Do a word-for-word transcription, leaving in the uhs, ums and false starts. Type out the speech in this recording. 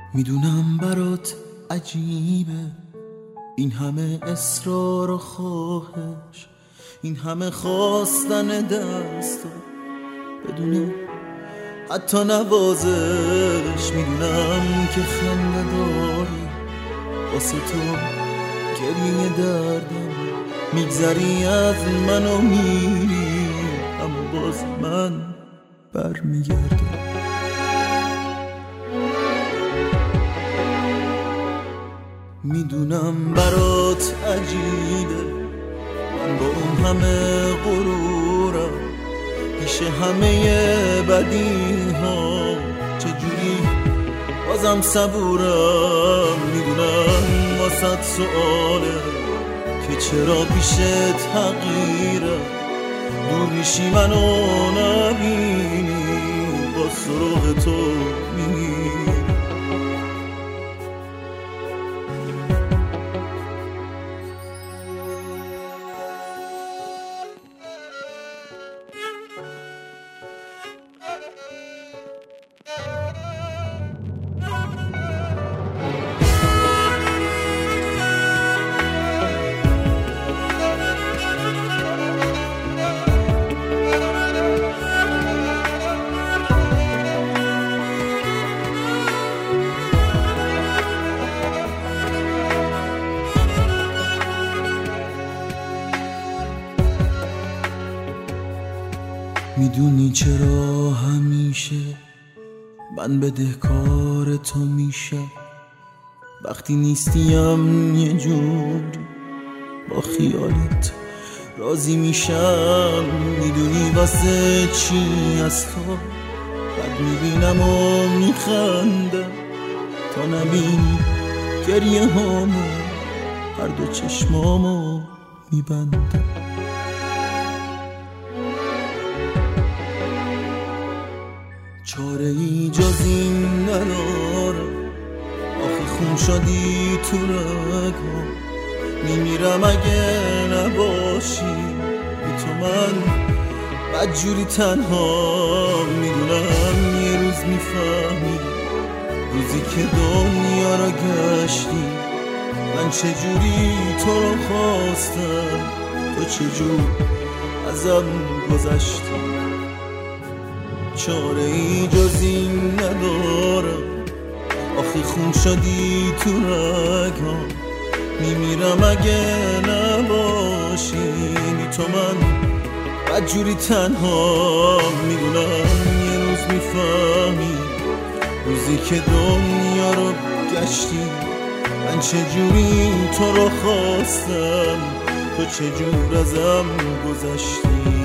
میدونم برات عجیبه این همه اصرار و خواهش، این همه خواستن دستا بدون حتی نوازش. میدونم که خنده داری واسه تو گریه دردم، میگذری از من و میری اما باز من برمیگردم. میدونم برات عجیبه من با اون همه غرورم پیش همه بدی ها چجوری بازم صبورم. میدونم واسه سؤاله که چرا پیشت حقیرم، دور میشی منو نبینی با سراغ تو میگیرم. میدونی چرا همیشه من بدهکار تو میشم، وقتی نیستیم یه جوری با خیالت راضی میشم. میدونی واسه چی از تو بد میبینم و میخندم تا نبینی گریه هامو هر دو چشمامو میبندم. چاره ای جز این ندارم، آخه خون شدی تو رگم، میمیرم اگه نباشی بی تو من بدجوری تنها. میدونم یه روز میفهمی روزی که دنیا را گشتی من چجوری تو رو خواستم، تو چجور ازم گذشتی. چاره ای جز این ندارم، آخی خون شدی تو رگم، میمیرم اگه نباشی بی تو من بدجوری تنها. میدونم یه روز میفهمی روزی که دنیا رو گشتی من چجوری تو رو خواستم، تو چجور ازم گذشتی.